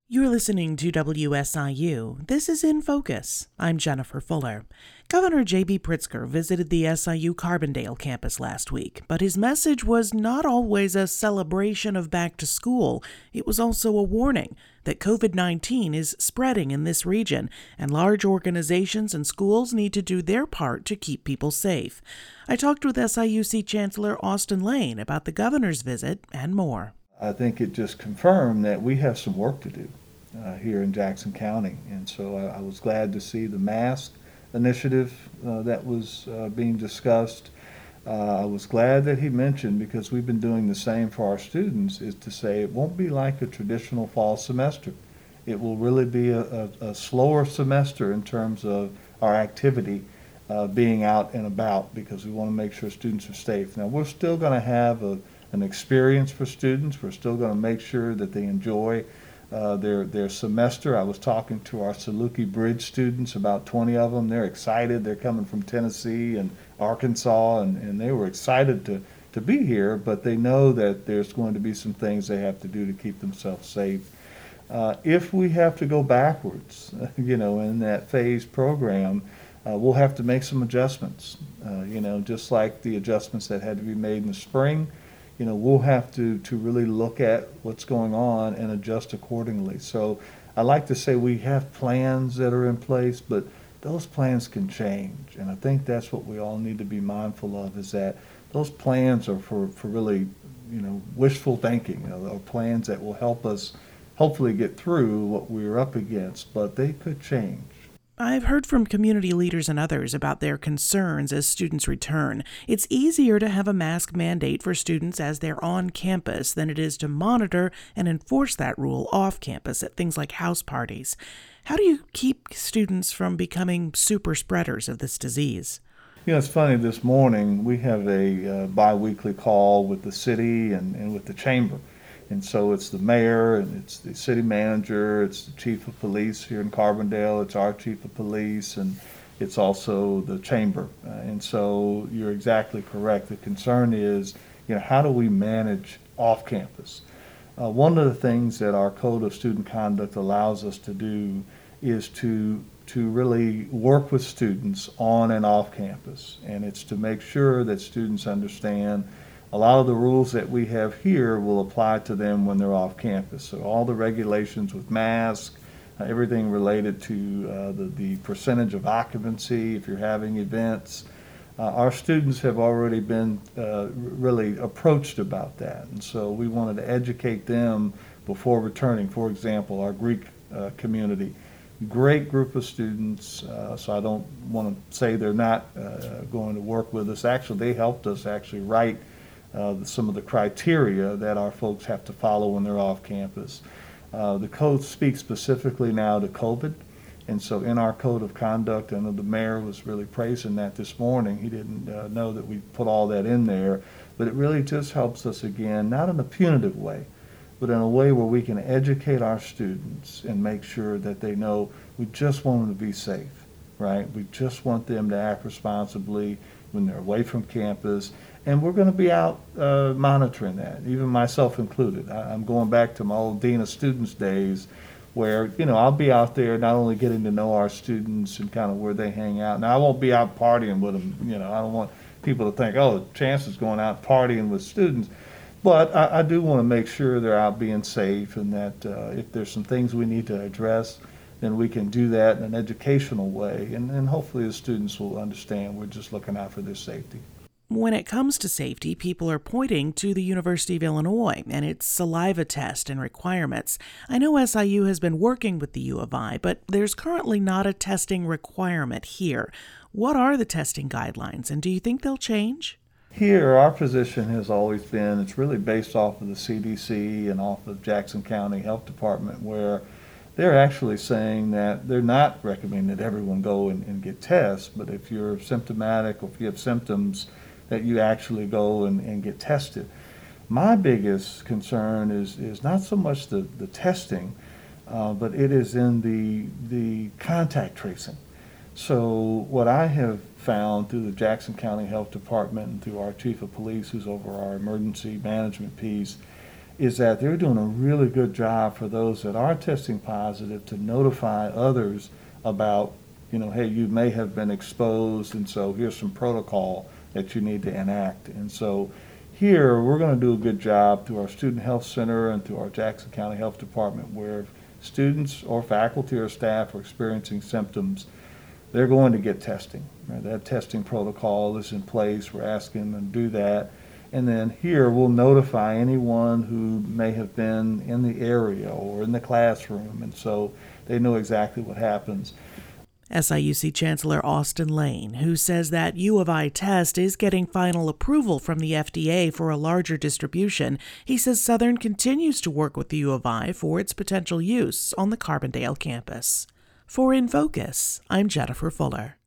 You're listening to WSIU. This is In Focus. I'm Jennifer Fuller. Governor J.B. Pritzker visited the SIU Carbondale campus last week, but his message was not always a celebration of back to school. It was also a warning that COVID-19 is spreading in this region, and large organizations and schools need to do their part to keep people safe. I talked with SIUC Chancellor Austin Lane about the governor's visit and more. I think it just confirmed that we have some work to do here in Jackson County. And so I was glad to see the mask initiative that was being discussed. I was glad that he mentioned, because we've been doing the same for our students, is to say it won't be like a traditional fall semester. It will really be a slower semester in terms of our activity being out and about, because we want to make sure students are safe. Now, we're still going to have an experience for students. We're still going to make sure that they enjoy their semester. I was talking to our Saluki Bridge students, about 20 of them. They're excited. They're coming from Tennessee and Arkansas, and they were excited to be here, but they know that there's going to be some things they have to do to keep themselves safe. If we have to go backwards, in that phased program, we'll have to make some adjustments, just like the adjustments that had to be made in the spring. We'll have to really look at what's going on and adjust accordingly. So I like to say we have plans that are in place, but those plans can change. And I think that's what we all need to be mindful of, is that those plans are for really, wishful thinking, or plans that will help us hopefully get through what we're up against, but they could change. I've heard from community leaders and others about their concerns as students return. It's easier to have a mask mandate for students as they're on campus than it is to monitor and enforce that rule off campus at things like house parties. How do you keep students from becoming super spreaders of this disease? It's funny, this morning we have a bi-weekly call with the city and with the chamber. And so it's the mayor, and it's the city manager, it's the chief of police here in Carbondale, it's our chief of police, and it's also the chamber. And so you're exactly correct. The concern is, how do we manage off campus? One of the things that our Code of Student Conduct allows us to do is to really work with students on and off campus. And it's to make sure that students understand a lot of the rules that we have here will apply to them when they're off campus. So all the regulations with masks, everything related to the percentage of occupancy if you're having events. Our students have already been really approached about that. And so we wanted to educate them before returning. For example, our Greek community, great group of students, so I don't want to say they're not going to work with us. Actually, they helped us write some of the criteria that our folks have to follow when they're off campus. The code speaks specifically now to COVID, and so in our code of conduct, I know the mayor was really praising that this morning. He didn't know that we put all that in there, but it really just helps us, again, not in a punitive way, but in a way where we can educate our students and make sure that they know we just want them to be safe, right? We just want them to act responsibly when they're away from campus. And we're going to be out monitoring that, even myself included. I'm going back to my old Dean of Students days where, I'll be out there not only getting to know our students and kind of where they hang out. Now, I won't be out partying with them. I don't want people to think, Chance is going out partying with students. But I do want to make sure they're out being safe, and that if there's some things we need to address, then we can do that in an educational way. And hopefully the students will understand we're just looking out for their safety. When it comes to safety, people are pointing to the University of Illinois and its saliva test and requirements. I know SIU has been working with the U of I, but there's currently not a testing requirement here. What are the testing guidelines, and do you think they'll change? Here, our position has always been, it's really based off of the CDC and off of Jackson County Health Department, where they're actually saying that they're not recommending that everyone go and get tests, but if you're symptomatic or if you have symptoms, that you actually go and get tested. My biggest concern is not so much the testing, but it is in the contact tracing. So what I have found through the Jackson County Health Department and through our chief of police, who's over our emergency management piece, is that they're doing a really good job for those that are testing positive to notify others about, hey, you may have been exposed, and so here's some protocol that you need to enact. And so here, we're going to do a good job through our Student Health Center and through our Jackson County Health Department, where if students or faculty or staff are experiencing symptoms, they're going to get testing. Right? That testing protocol is in place. We're asking them to do that. And then here, we'll notify anyone who may have been in the area or in the classroom, and so they know exactly what happens. SIUC Chancellor Austin Lane, who says that U of I test is getting final approval from the FDA for a larger distribution. He says Southern continues to work with the U of I for its potential use on the Carbondale campus. For In Focus, I'm Jennifer Fuller.